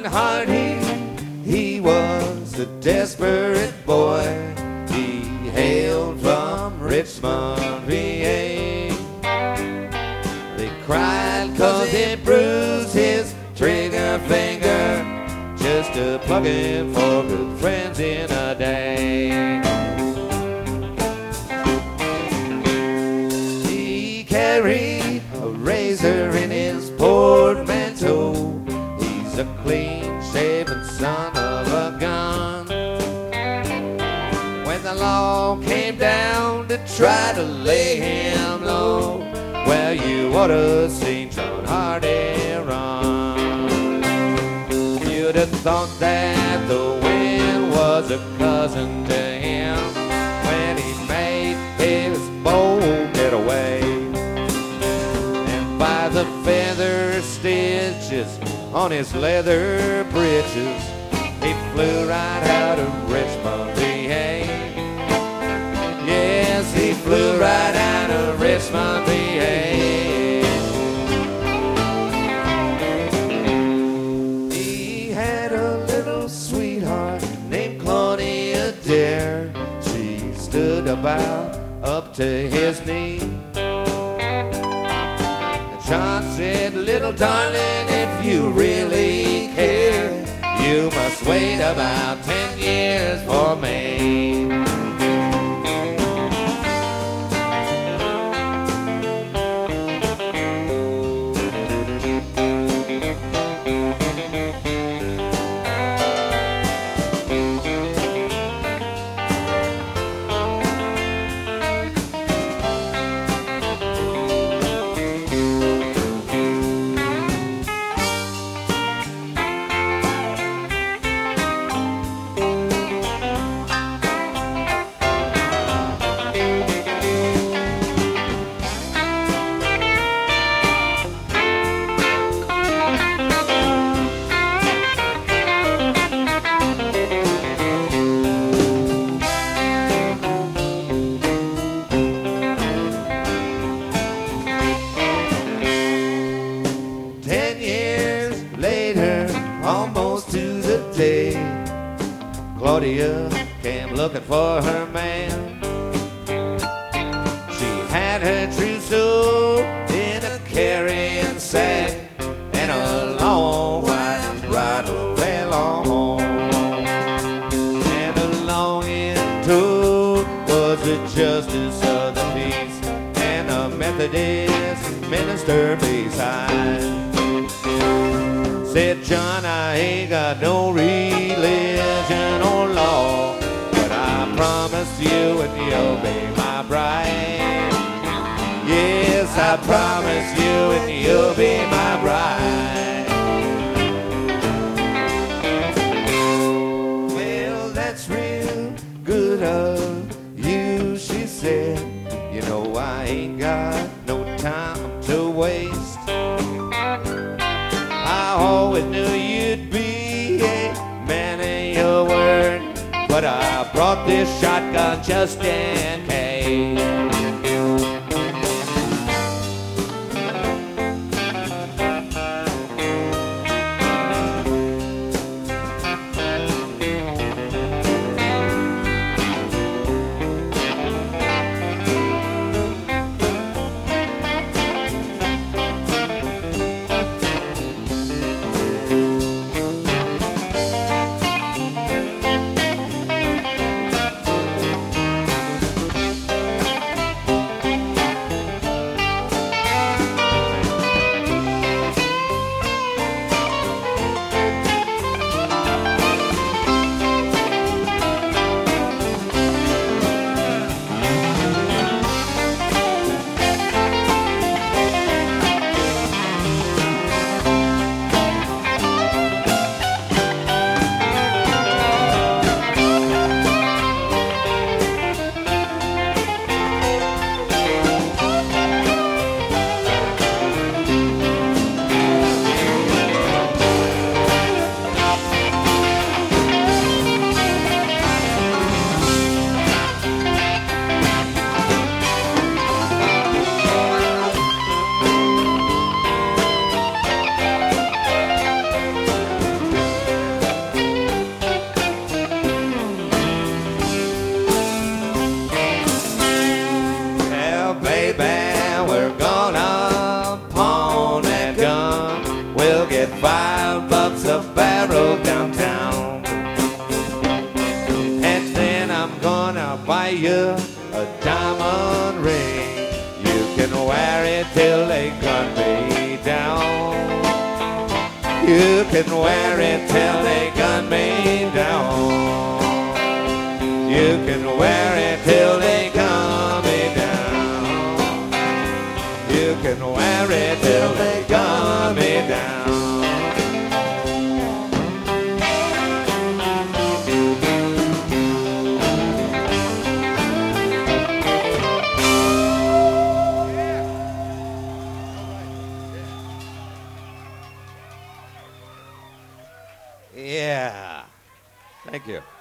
Hardy, he was a desperate boy. He hailed from Richmond, VA. They cried 'cause he bruised his trigger finger, just a plugging for good friends in a day. He carried a razor in his portmanteau. He's a clean-shaven son of a gun. When the law came down to try to lay him low, well, you ought to seen John Hardy run. You'd have thought that the wind was a cousin to him when he made his bold getaway. And by the feather stitches on his leather breeches, he flew right out of Richmond, VA. Yes, he flew right out of Richmond, VA. He had a little sweetheart named Claudia Dare. She stood about up to his knee. And John said, little darling, if you really care, you must wait about 10 years for me. Almost to the day, Claudia came looking for her man. She had her trousseau in a carrying sack and a long white bridle along. And along in tow was the justice of the peace and a Methodist minister beside. Said, John, I ain't got no religion or law, but I promise you and you'll be my bride. Yes, I promise you and you'll be my bride. Well, that's real good of you, she said. You know I ain't got no time to waste. I always knew you'd be a man of your word, but I brought this shotgun just in case. baby, we're gonna pawn that gun. We'll get $5 a barrel downtown. And then I'm gonna buy you a diamond ring. You can wear it till they gun me down. You can wear it till they gun me down. You can wear it till they gun me down. You can wear it till they gun me down. Yeah. Thank you.